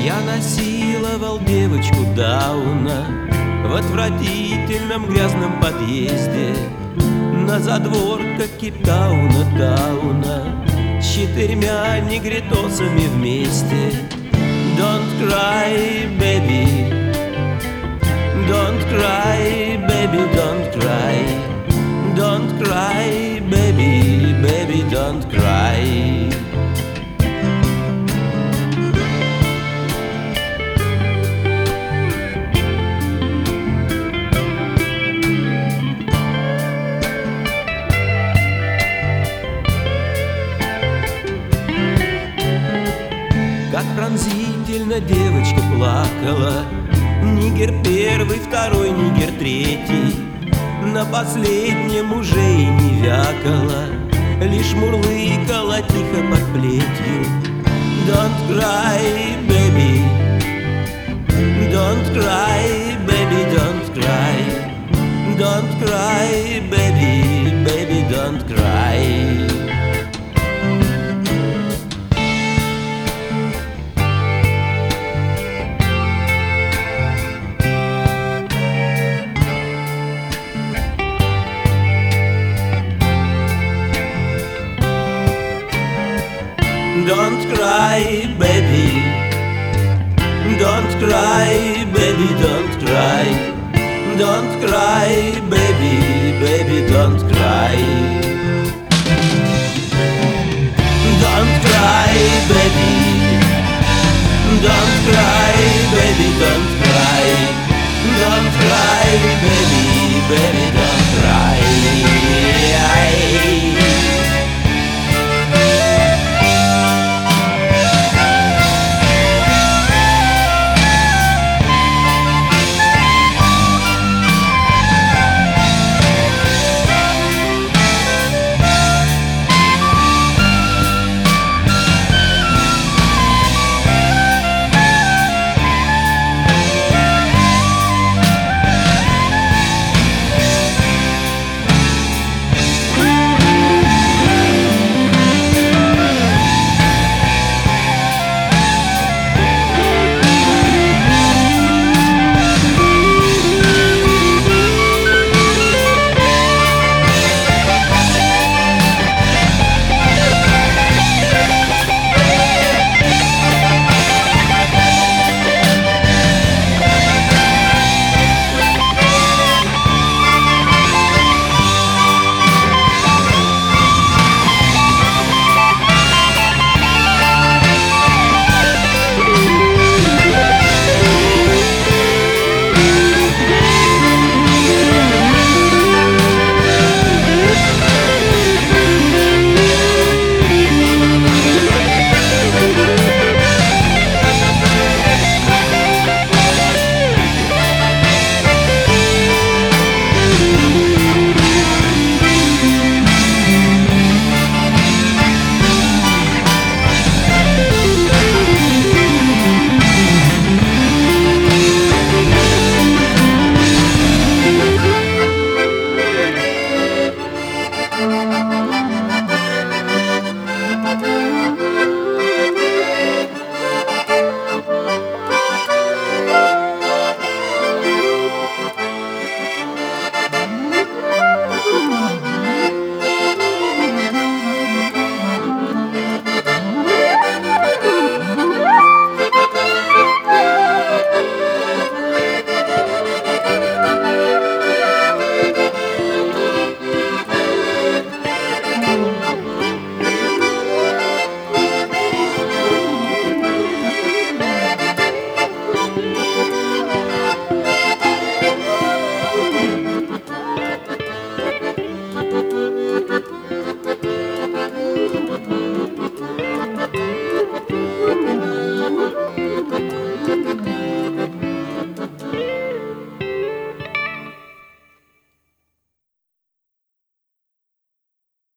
Я насиловал девочку Дауна в отвратительном грязном подъезде на задворках Кейптауна, Тауна, с 4 негритосами вместе. Don't cry, baby, don't cry, baby, don't cry, don't cry, baby, baby, don't cry. Как пронзительно девочка плакала, нигер первый, второй, нигер третий, на последнем уже и не вякала, лишь мурлыкала тихо под плетью. Don't cry, baby, don't cry, baby, don't cry, don't cry, baby, baby, don't cry. Don't cry, baby, don't cry, baby, don't cry, don't cry, baby, baby, don't cry. Don't cry, baby, don't cry.